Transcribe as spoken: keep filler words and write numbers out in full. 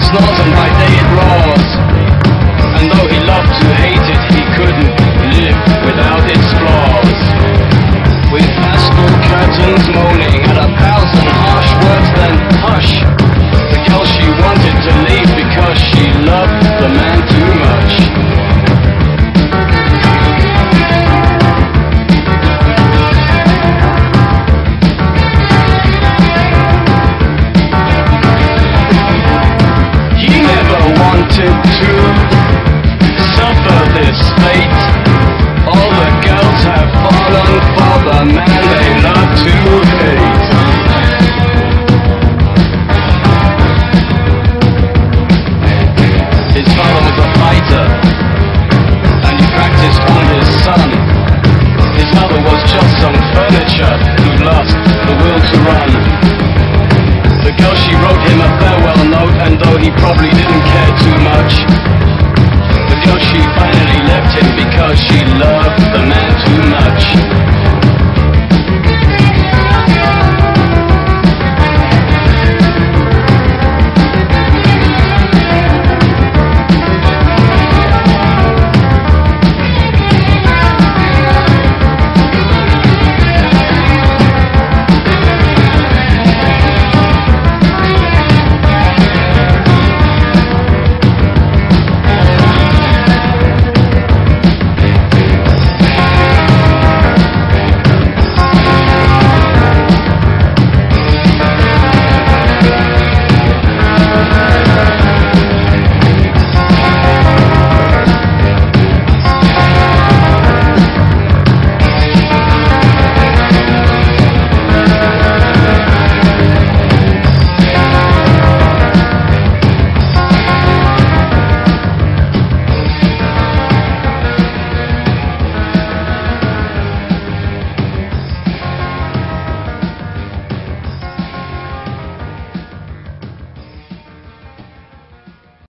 snores and by day it roars. And though he loved to hate it, he couldn't live without its flaws. With pastel curtains moaning and a thousand harsh words, then hush. The girl she wanted to leave because she loved the man too much. He never wanted to suffer this fate. All the girls have fallen for the man they love to hate. His father was a fighter, and he practiced on his son. His mother was just some furniture who lost the will to run. The girl, she wrote him a farewell note, and though he probably didn't care too much, the girl, she finally left him because she loved the man too much.